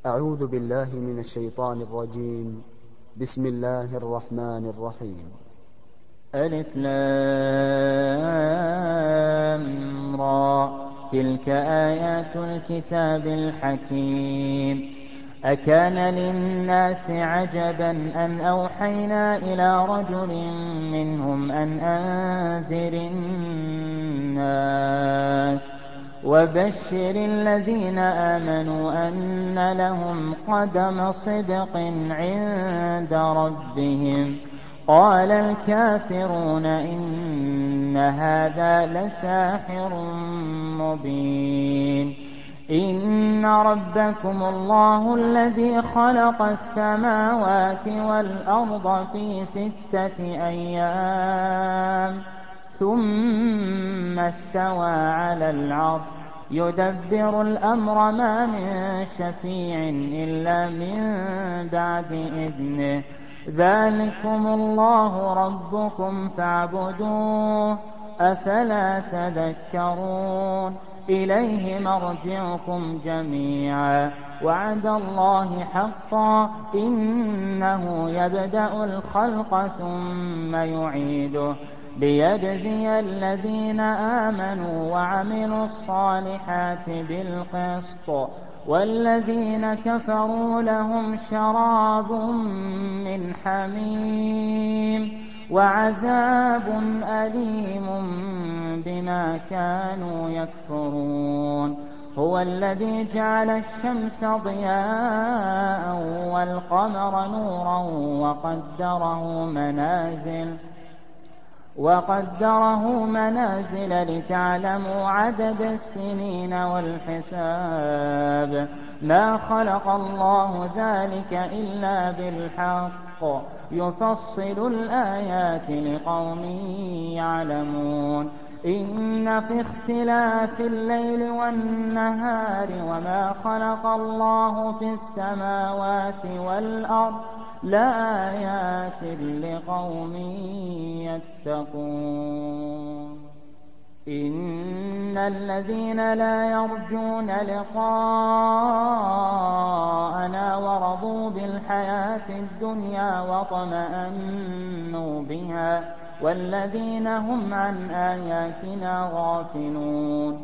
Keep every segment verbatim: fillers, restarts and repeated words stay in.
أعوذ بالله من الشيطان الرجيم. بسم الله الرحمن الرحيم. ألف لام را، تلك آيات الكتاب الحكيم. أكان للناس عجبا أن أوحينا إلى رجل منهم أن أنذر الناس وبشر الذين آمنوا أن لهم قدم صدق عند ربهم. قال الكافرون إن هذا لساحر مبين. إن ربكم الله الذي خلق السماوات والأرض في ستة أيام ثم استوى على العرش يدبر الأمر ما من شفيع إلا من بعد إذنه. ذلكم الله ربكم فاعبدوه أفلا تذكرون. إليه مرجعكم جميعا وعد الله حقا إنه يبدأ الخلق ثم يعيده ليجزي الذين آمنوا وعملوا الصالحات بالقسط والذين كفروا لهم شراب من حميم وعذاب أليم بما كانوا يكفرون. هو الذي جعل الشمس ضياء والقمر نورا وقدره منازل وقدره منازل لتعلموا عدد السنين والحساب. ما خلق الله ذلك إلا بالحق يفصل الآيات لقوم يعلمون. إن في اختلاف الليل والنهار وما خلق الله في السماوات والأرض لآيات لقوم يتقون. إن الذين لا يرجون لقاءنا ورضوا بالحياة الدنيا واطمأنوا بها والذين هم عن آياتنا غافلون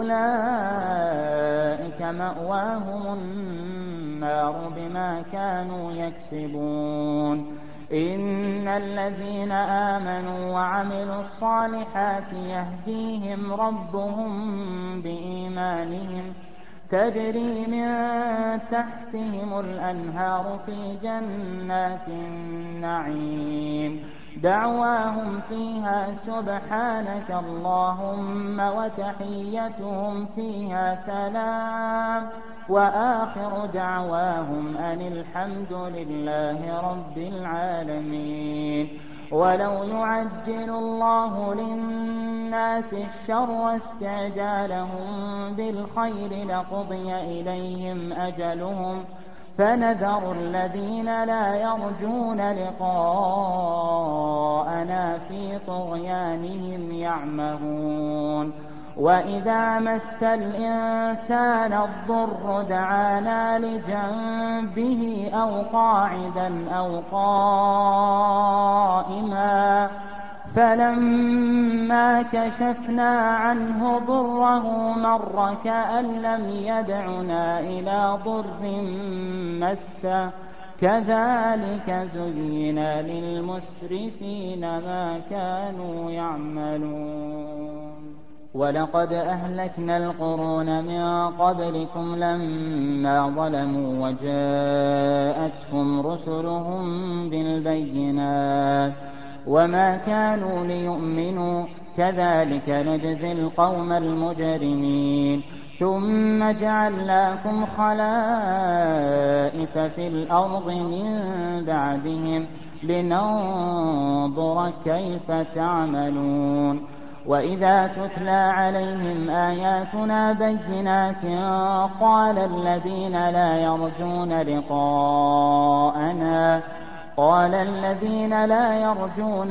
أولئك مأواهم النار بما كانوا يكسبون. إن الذين آمنوا وعملوا الصالحات يهديهم ربهم بإيمانهم تجري من تحتهم الأنهار في جنات النعيم دعواهم فيها سبحانك اللهم وتحيتهم فيها سلام وآخر دعواهم أن الحمد لله رب العالمين. ولو يعجل الله للناس الشر استعجالهم بالخير لقضي إليهم أجلهم فنذر الذين لا يرجون لقاءنا في طغيانهم يعمهون. وإذا مس الإنسان الضر دعانا لجنبه أو قاعدا أو قائما فلما كشفنا عنه ضره مر كأن لم يدعنا إلى ضر مسه كذلك زين للمسرفين ما كانوا يعملون. ولقد أهلكنا القرون من قبلكم لما ظلموا وجاءتهم رسلهم بالبينات وما كانوا ليؤمنوا كذلك نجزي القوم المجرمين. ثم جعلناكم خلائف في الأرض من بعدهم لننظر كيف تعملون. وإذا تتلى عليهم آياتنا بينات قال الذين لا يرجون لقاءنا قال الذين لا يرجون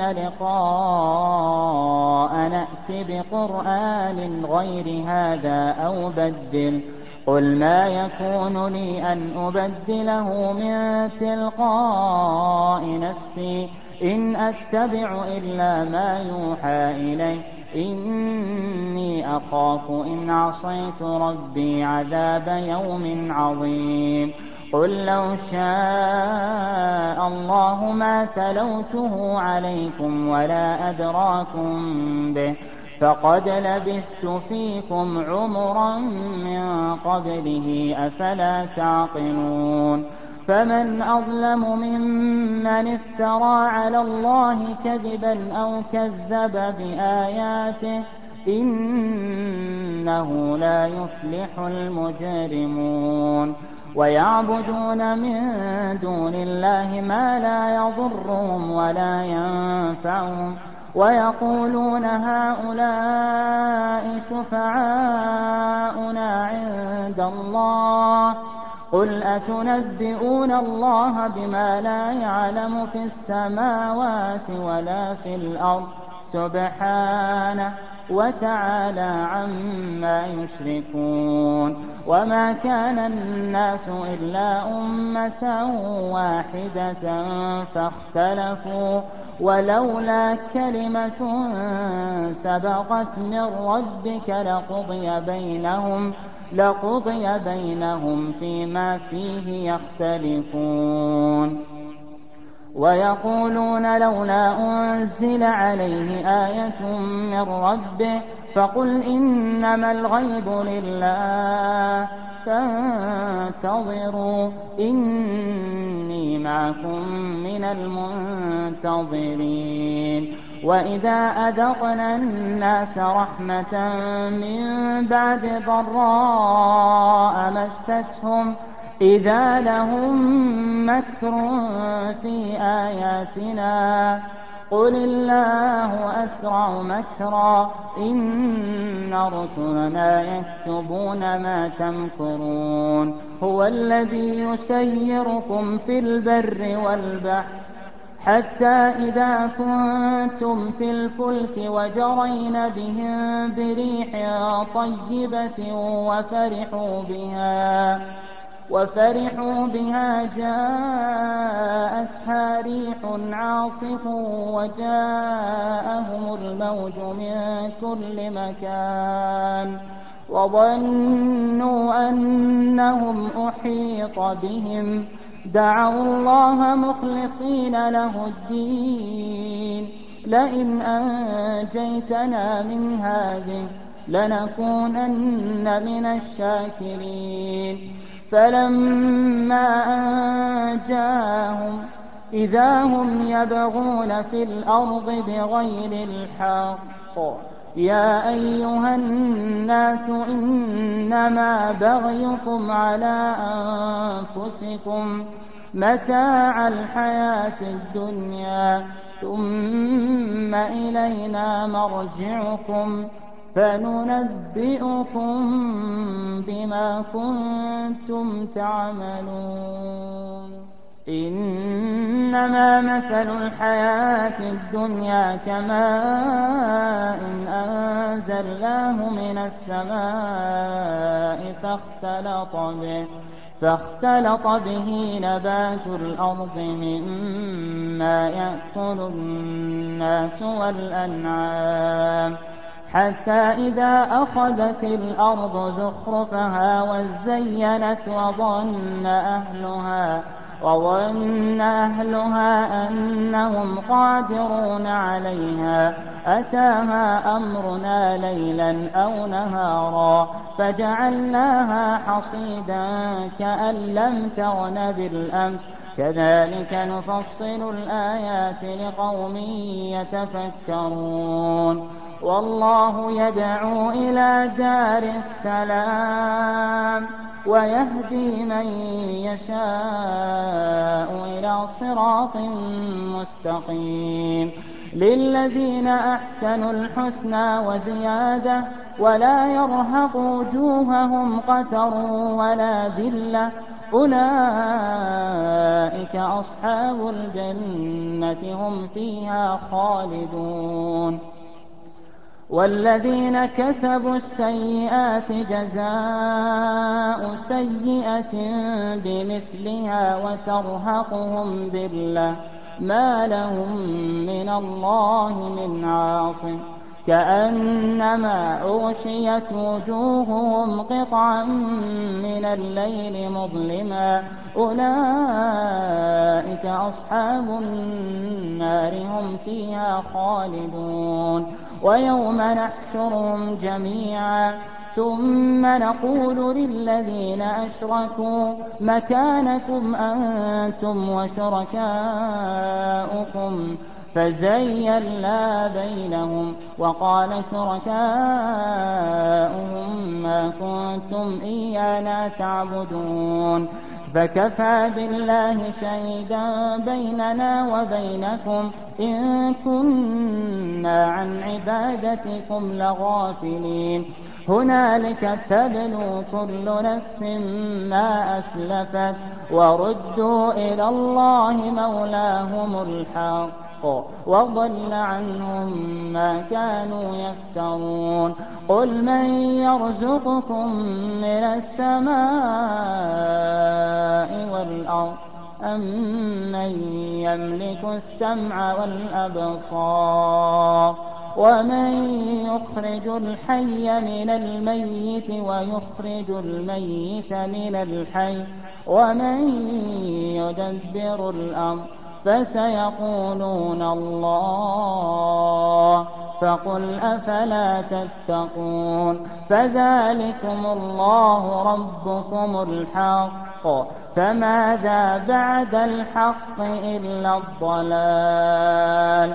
لقاءنا ائت بقرآن غير هذا أو بدل قل ما يكون لي أن أبدله من تلقاء نفسي إن أتبع إلا ما يوحى إلي إني أخاف إن عصيت ربي عذاب يوم عظيم قل لو شاء الله ما تلوته عليكم ولا أدراكم به فقد لبثت فيكم عمرا من قبله أفلا تعقلون فمن أظلم ممن افترى على الله كذبا أو كذب بآياته إنه لا يفلح المجرمون ويعبدون من دون الله ما لا يضرهم ولا ينفعهم ويقولون هؤلاء شفعاؤنا عند الله قل أتنبئون الله بما لا يعلم في السماوات ولا في الأرض سبحانه وتعالى عما يشركون وما كان الناس إلا أمة واحدة فاختلفوا ولولا كلمة سبقت من ربك لقضي بينهم لقضي بينهم فيما فيه يختلفون ويقولون لولا أنزل عليه آية من ربه فقل إنما الغيب لله فانتظروا إني معكم من المنتظرين وإذا أذقنا الناس رحمة من بعد ضراء مستهم إذا لهم مكر في آياتنا قل الله أسرع مكرا إن رسلنا يكتبون ما تمكرون هو الذي يسيركم في البر والبحر حتى إذا كنتم في الفلك وجرين بهم بريح طيبة وفرحوا بها وفرحوا بها جاءتها ريح عاصف وجاءهم الموج من كل مكان وظنوا أنهم أحيط بهم دعوا الله مخلصين له الدين لئن أنجيتنا من هذه لنكونن من الشاكرين فلما أنجاهم إذا هم يبغون في الأرض بغير الحق يا أيها الناس إنما بغيكم على أنفسكم متاع الحياة الدنيا ثم إلينا مرجعكم فننبئكم بما كنتم تعملون إنما مثل الحياة الدنيا كماء أنزلناه من السماء فاختلط به فاختلط به نبات الأرض مما يأكل الناس والأنعام حتى إذا أخذت الأرض زخرفها وزينت وظن أهلها وظن أهلها أنهم قادرون عليها أتاها أمرنا ليلا أو نهارا فجعلناها حصيدا كأن لم تغن بالأمس كذلك نفصل الآيات لقوم يتفكرون والله يدعو إلى دار السلام ويهدي من يشاء إلى صراط مستقيم للذين أحسنوا الحسنى وزيادة ولا يرهق وجوههم قتر ولا ذلة أولئك أصحاب الجنة هم فيها خالدون والذين كسبوا السيئات جزاء سيئة بمثلها وترهقهم ذلة ما لهم من الله من عاصم كأنما أغشيت وجوههم قطعا من الليل مظلما أولئك أصحاب النار هم فيها خالدون ويوم نحشرهم جميعا ثم نقول للذين أشركوا مكانكم أنتم وشركاؤكم فزيّلنا بينهم وقال شركاؤهم ما كنتم إيانا تعبدون فكفى بالله شهيدا بيننا وبينكم إن كنا عن عبادتكم لغافلين هنالك تبلو كل نفس ما أسلفت وردوا إلى الله مولاهم الحق وضل عنهم ما كانوا يفترون قل من يرزقكم من السماء والأرض أم من يملك السمع والأبصار ومن يخرج الحي من الميت ويخرج الميت من الحي ومن يدبر الأمر فسيقولون الله فقل أفلا تتقون فذلكم الله ربكم الحق فماذا بعد الحق إلا الضلال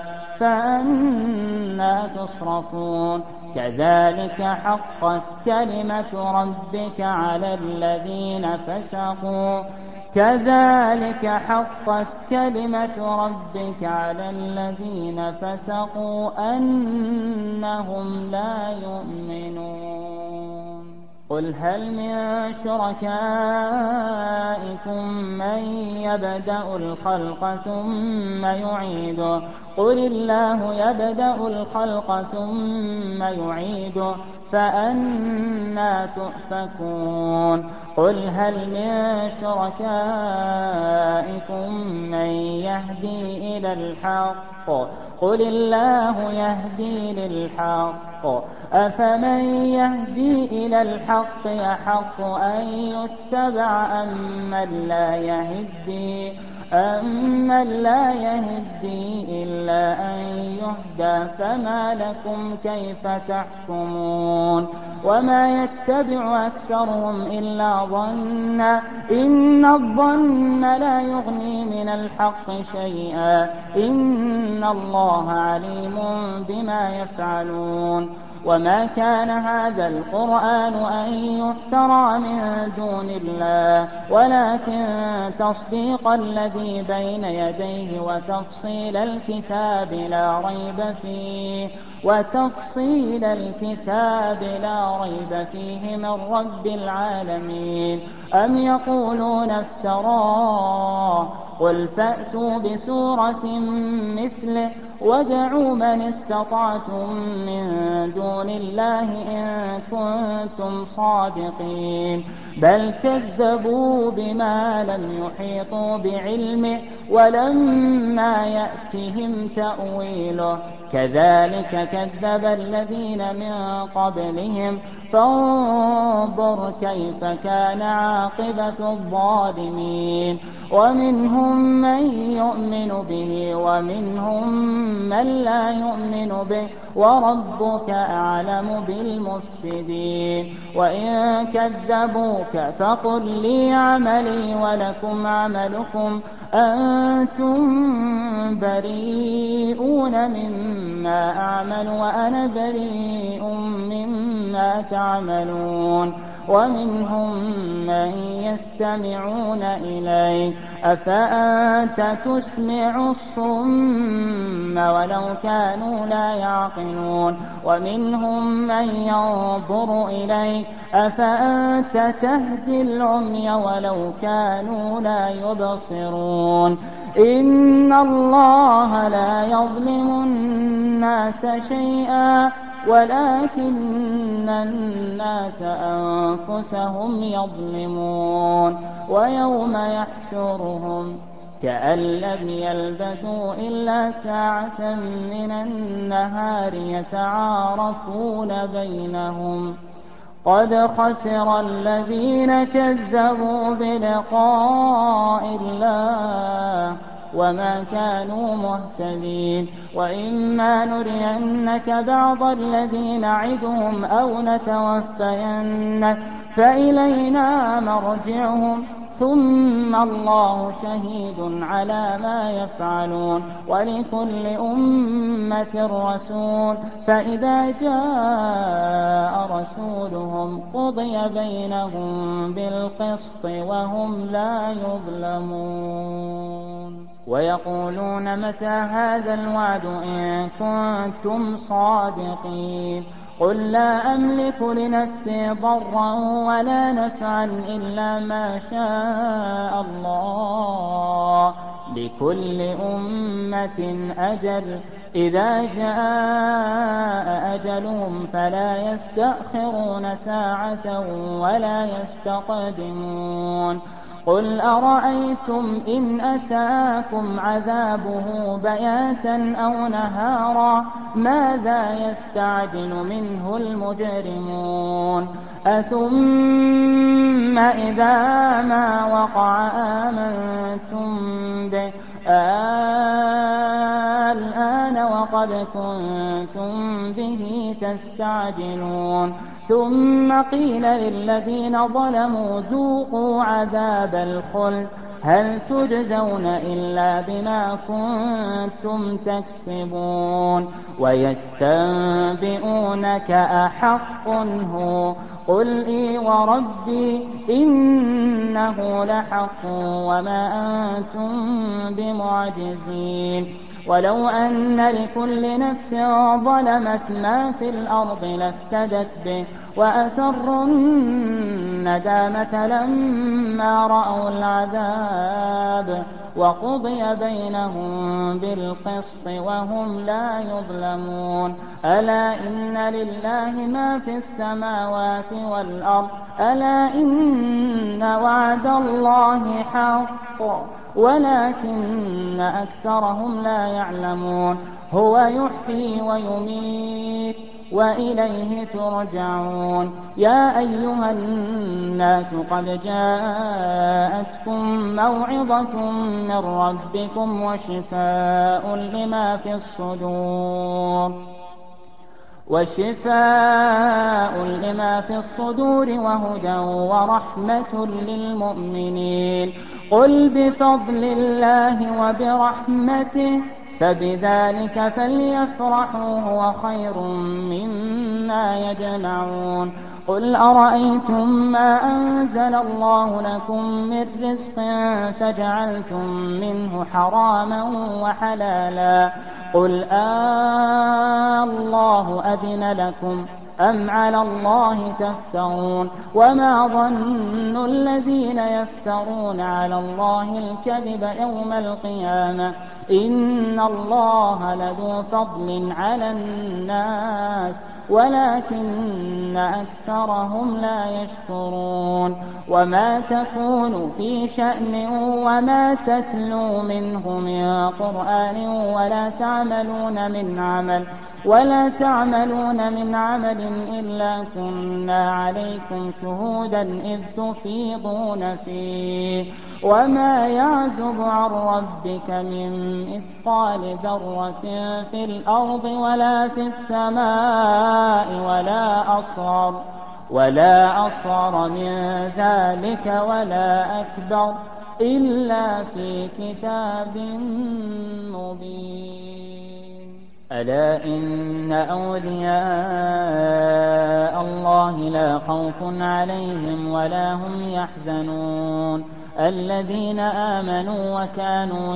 فأنى تصرفون كذلك حقت كلمة ربك على الذين فسقوا كذلك حقت كلمة ربك على الذين فسقوا أنهم لا يؤمنون قل هل من شركائكم من يبدأ الخلق ثم يعيده قل الله يبدأ الخلق ثم يعيده فأنى تؤفكون قل هل من شركائكم من يهدي إلى الحق قل الله يهدي للحق أفمن يهدي إلى الحق يحق أن يتبع أم من لا يهدي أمن لا يهدي إلا أن يهدى فما لكم كيف تحكمون وما يتبع أكثرهم إلا ظنا إن الظن لا يغني من الحق شيئا إن الله عليم بما يفعلون وما كان هذا القرآن أن يفترى من دون الله ولكن تصديق الذي بين يديه وتفصيل الكتاب لا ريب فيه وتفصيل الكتاب لا ريب فيه من رب العالمين أم يقولون افتراه قل فأتوا بسورة مثله وادعوا من استطعتم من دون الله إن كنتم صادقين بل كذبوا بما لم يحيطوا بعلمه ولما يأتهم تأويله كذلك كذب الذين من قبلهم فانظر كيف كان عاقبة الظالمين ومنهم من يؤمن به ومنهم من لا يؤمن به وربك أعلم بالمفسدين وإن كذبوك فقل لي عملي ولكم عملكم أنتم بريئون مما أعمل وأنا بريء مما تعملون ومنهم من يستمعون إليك أفأنت تسمع الصم ولو كانوا لا يعقلون ومنهم من ينظر إليك أفأنت تهدي العمي ولو كانوا لا يبصرون إن الله لا يظلم الناس شيئا ولكن الناس أنفسهم يظلمون ويوم يحشرهم كأن لم يلبثوا إلا ساعة من النهار يتعارفون بينهم قد خسر الذين كذبوا بلقاء الله وما كانوا مهتدين وإما نرينك بعض الذي نعدهم أو نتوفينك فإلينا مرجعهم ثم الله شهيد على ما يفعلون ولكل أمة رسول فإذا جاء رسولهم قضي بينهم بالقسط وهم لا يظلمون ويقولون متى هذا الوعد إن كنتم صادقين قل لا أملك لنفسي ضرا ولا نفعا إلا ما شاء الله لكل أمة أجل إذا جاء أجلهم فلا يستأخرون ساعة ولا يستقدمون قل أرأيتم إن أتاكم عذابه بياتا أو نهارا ماذا يستعجل منه المجرمون أثم إذا ما وقع آمنتم به الآن وقد كنتم به تستعجلون ثم قيل للذين ظلموا ذوقوا عذاب الخلد هل تجزون إلا بما كنتم تكسبون ويستنبئونك أحق هو قل إي وربي إنه لحق وما أنتم بمعجزين ولو أن لكل نفس ظلمت ما في الأرض لافتدت به وأسروا الندامة لما رأوا العذاب وقضي بينهم بالقسط وهم لا يظلمون ألا إن لله ما في السماوات والأرض ألا إن وعد الله حق ولكن أكثرهم لا يعلمون هو يحيي ويميت وإليه ترجعون يا أيها الناس قد جاءتكم موعظة من ربكم وشفاء لما في الصدور وشفاء لما في الصدور وهدى ورحمة للمؤمنين قل بفضل الله وبرحمته فبذلك فليفرحوا هو خير مما يجمعون قل أرأيتم ما أنزل الله لكم من رزق فجعلتم منه حراما وحلالا قل آه الله أذن لكم أم على الله تفترون وما ظن الذين يفترون على الله الكذب يوم القيامة إن الله لذو فضل على الناس ولكن أكثرهم لا يشكرون وما تكون في شأن وما تتلو منه من قرآن ولا تعملون من عمل ولا تعملون من عمل إلا كنا عليكم شهودا إذ تفيضون فيه وما يعزب عن ربك من مثقال ذرة في الأرض ولا في السماء ولا أصغر ولا أصغر من ذلك ولا أكبر إلا في كتاب مبين ألا إن أولياء الله لا خوف عليهم ولا هم يحزنون الذين آمنوا وكانوا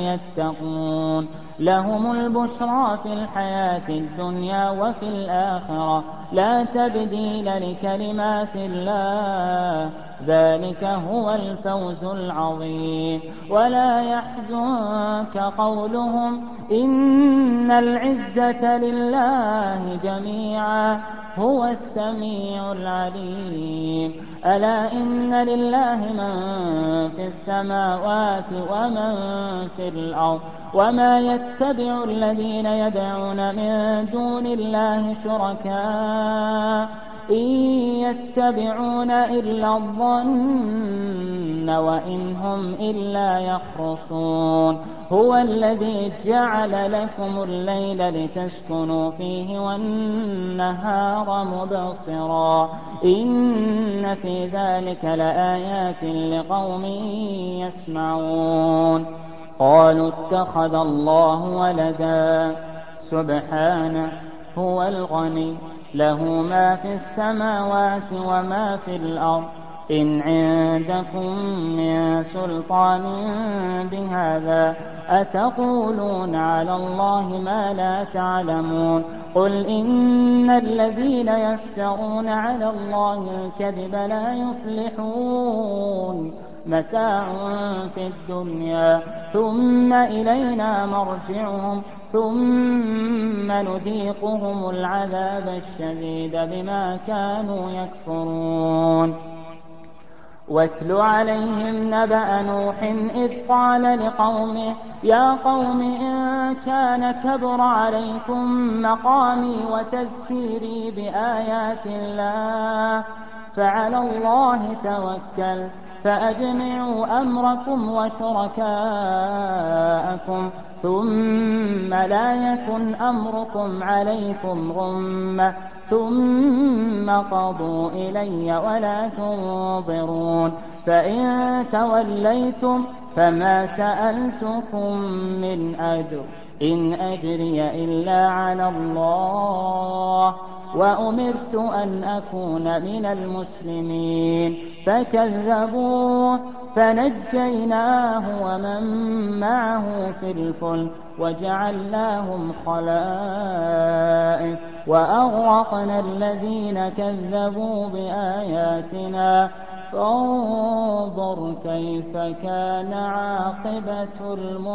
يتقون لهم البشرى في الحياة الدنيا وفي الآخرة لا تبديل لكلمات الله ذلك هو الفوز العظيم. ولا يحزنك قولهم إن العزة لله جميعا هو السميع العليم. ألا إن لله من في السماوات ومن في الأرض وما يتبع الذين يدعون من دون الله شركاء إن يتبعون إلا الظن وإن هم إلا يخرصون. هو الذي جعل لكم الليل لتسكنوا فيه والنهار مبصرا إن في ذلك لآيات لقوم يسمعون. قالوا اتخذ الله ولدا سبحانه هو الغني له ما في السماوات وما في الأرض إن عندكم من سلطان بهذا أتقولون على الله ما لا تعلمون. قل إن الذين يفترون على الله الكذب لا يفلحون متاع في الدنيا ثم إلينا مرجعهم ثم نذيقهم العذاب الشديد بما كانوا يكفرون. واتل عليهم نبأ نوح إذ قال لقومه يا قوم إن كان كبر عليكم مقامي وتذكيري بآيات الله فعلى الله توكل فأجمعوا أمركم وشركاءكم ثم لا يكن أمركم عليكم غمة ثم قضوا إلي ولا تنظرون. فإن توليتم فما سألتكم من أجر إن أجري إلا على الله وأمرت أن أكون من المسلمين. فكذبوه فنجيناه ومن معه في الفلك وجعلناهم خلائف وأغرقنا الذين كذبوا بآياتنا فانظر كيف كان عاقبة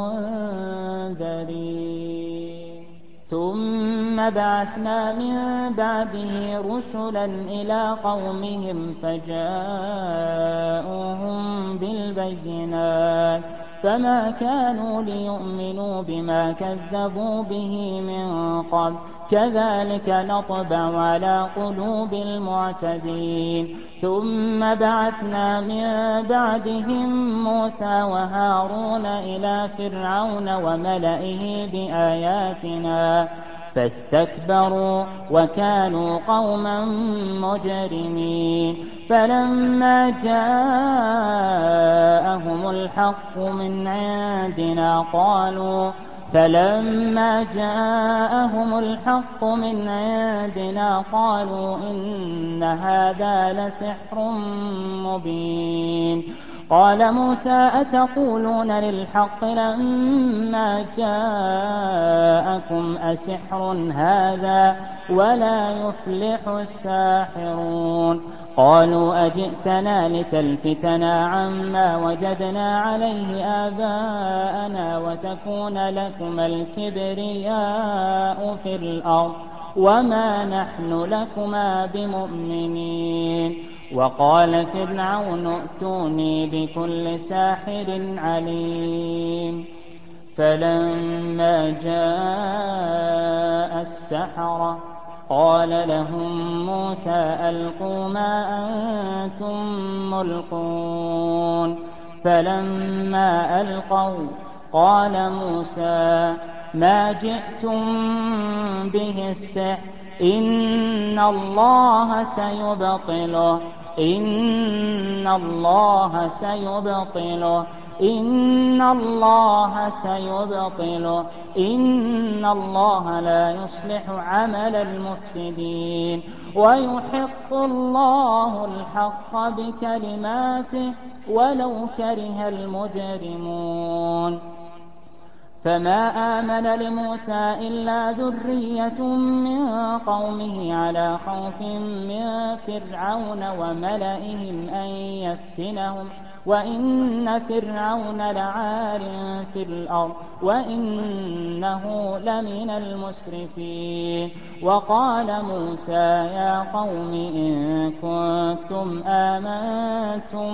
المنذرين. ثم بعثنا من بعده رسلا إلى قومهم فجاءوهم بالبينات فما كانوا ليؤمنوا بما كذبوا به من قبل كذلك نطبع على قلوب المعتدين. ثم بعثنا من بعدهم موسى وهارون إلى فرعون وملئه بآياتنا فاستكبروا وكانوا قوما مجرمين. فلما جاءهم الحق من عندنا قالوا فلما جاءهم الحق من عندنا قالوا إن هذا لسحر مبين. قال موسى أتقولون للحق لما جاءكم أسحر هذا ولا يفلح الساحرون. قالوا أجئتنا لتلفتنا عما وجدنا عليه آباءنا وتكون لكما الكبرياء في الأرض وما نحن لكما بمؤمنين. وقال فرعون ائتوني بكل ساحر عليم. فلما جاء السحرة قال لهم موسى ألقوا ما أنتم ملقون. فلما ألقوا قال موسى ما جئتم به السحر إن الله سيبطله إن الله سيبطله إن الله سيبطله إن الله لا يصلح عمل المفسدين ويحق الله الحق بكلماته ولو كره المجرمون. فما آمن لموسى إلا ذرية من قومه على خوف من فرعون وملئهم أن يفتنهم وإن فرعون لعال في الأرض وإنه لمن المسرفين. وقال موسى يا قوم إن كنتم آمنتم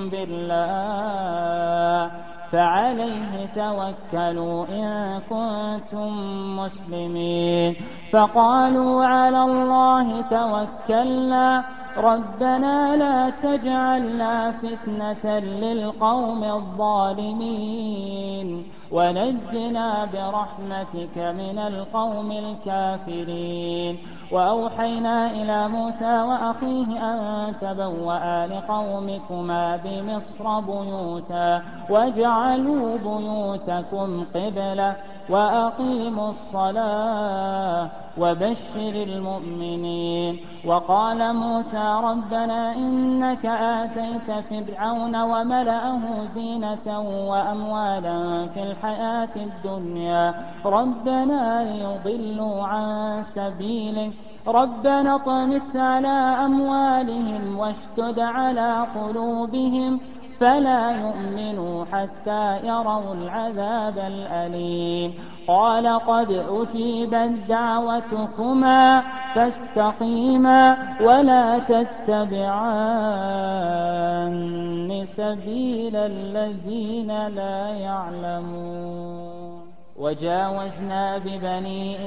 بالله فعليه توكلوا إن كنتم مسلمين. فقالوا على الله توكلنا ربنا لا تجعلنا فتنة للقوم الظالمين ونجنا برحمتك من القوم الكافرين. وأوحينا إلى موسى وأخيه أن تبوأ لقومكما بمصر بيوتا واجعلوا بيوتكم قبلة وأقيموا الصلاة وبشر المؤمنين. وقال موسى ربنا إنك آتيت فرعون وملأه زينة وأموالا في الحياة الدنيا ربنا ليضلوا عن سبيلك ربنا اطمس على أموالهم واشتد على قلوبهم فلا يؤمنوا حتى يروا العذاب الأليم. قال قد أجيبت دعوتكما فاستقيما ولا تتبعان سبيل الذين لا يعلمون. وجاوزنا ببني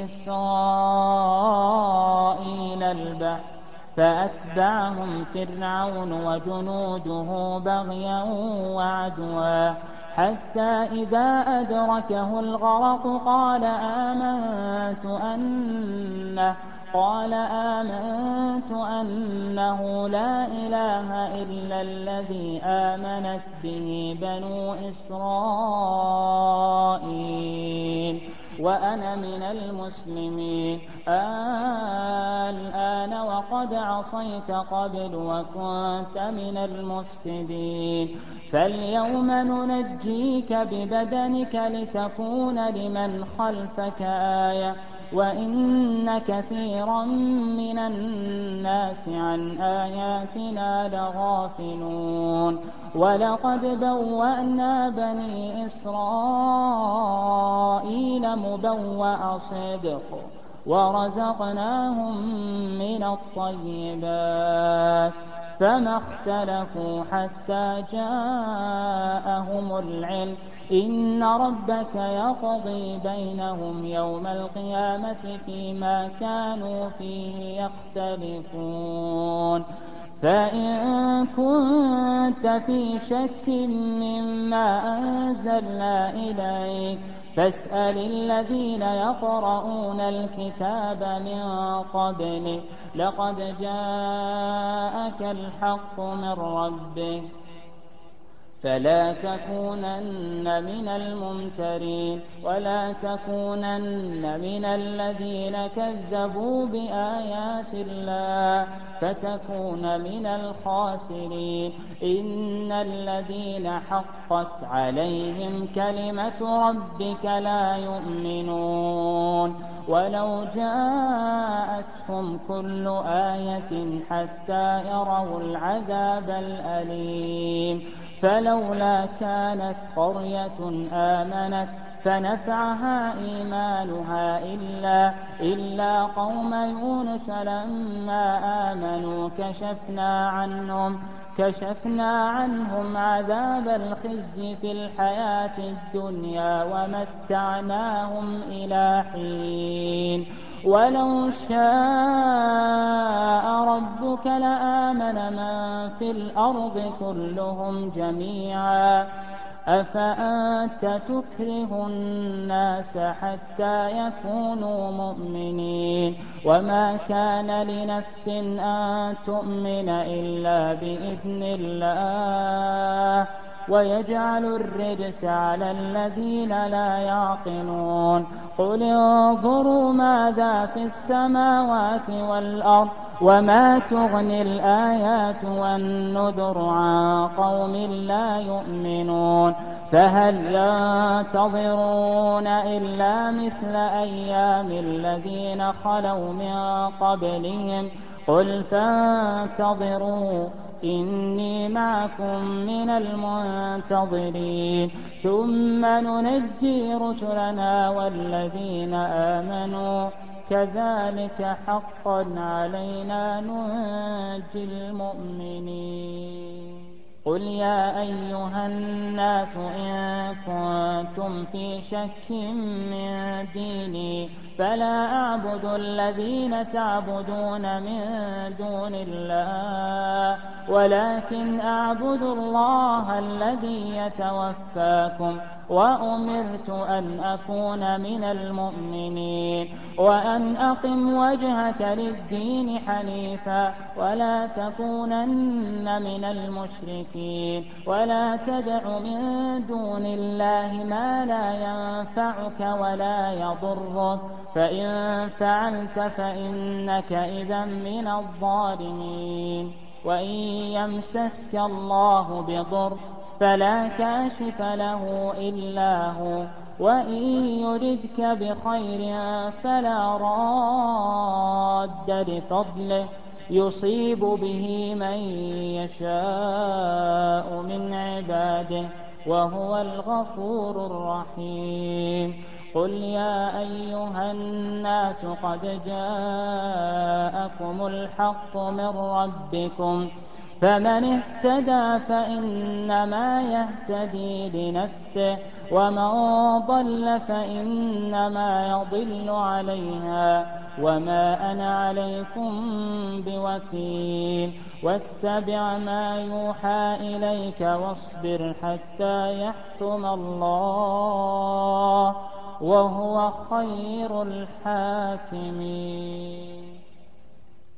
إسرائيل البحر فأتبعهم فرعون وجنوده بغيا وعدوا حتى إذا أدركه الغرق قال آمنت أنه قال آمنت أنه لا إله إلا الذي آمنت به بنو إسرائيل وأنا من المسلمين. الآن وقد عصيت قبل وكنت من المفسدين فاليوم ننجيك ببدنك لتكون لمن خلفك آية وإن كثيرا من الناس عن آياتنا لغافلون. ولقد بوأنا بني إسرائيل مبوأ صدق ورزقناهم من الطيبات فما اختلفوا حتى جاءهم العلم إن ربك يقضي بينهم يوم القيامة فيما كانوا فيه يختلفون. فإن كنت في شك مما أنزلنا إليك فاسأل الذين يقرؤون الكتاب من قبلك لقد جاءك الحق من ربك فلا تكونن من الممترين ولا تكونن من الذين كذبوا بآيات الله فتكون من الخاسرين. إن الذين حقت عليهم كلمة ربك لا يؤمنون ولو جاءتهم كل آية حتى يروا العذاب الأليم. فلولا كانت قرية آمنت فنفعها إيمانها إلا, إلا قوم يونس لما آمنوا كشفنا عنهم, كشفنا عنهم عذاب الخزي في الحياة الدنيا ومتعناهم إلى حين. ولو شاء ربك لآمن من في الأرض كلهم جميعا أفأنت تكره الناس حتى يكونوا مؤمنين وما كان لنفس أن تؤمن إلا بإذن الله ويجعل الرجس على الذين لا يعقلون. قل انظروا ماذا في السماوات والأرض وما تغني الآيات والنذر عن قوم لا يؤمنون. فهل ينتظرون إلا مثل أيام الذين خلوا من قبلهم قل فانتظروا إني معكم من المنتظرين ثم ننجي رسلنا والذين آمنوا كذلك حقا علينا ننجي المؤمنين. قل يا أيها الناس إن كنتم في شك من ديني فلا أعبد الذين تعبدون من دون الله ولكن أعبد الله الذي يتوفاكم وأمرت أن أكون من المؤمنين وأن أقم وجهك للدين حنيفا ولا تكونن من المشركين ولا تدع من دون الله ما لا ينفعك ولا يضرك فإن فعلت فإنك إذا من الظالمين. وإن يمسسك الله بضر فلا كاشف له إلا هو وإن يردك بخير فلا راد لفضله يصيب به من يشاء من عباده وهو الغفور الرحيم. قل يا أيها الناس قد جاءكم الحق من ربكم فمن اهتدى فإنما يهتدي لنفسه ومن ضل فإنما يضل عليها وما أنا عليكم بوكيل. واتبع ما يوحى إليك واصبر حتى يحكم الله وهو خير الحاكمين.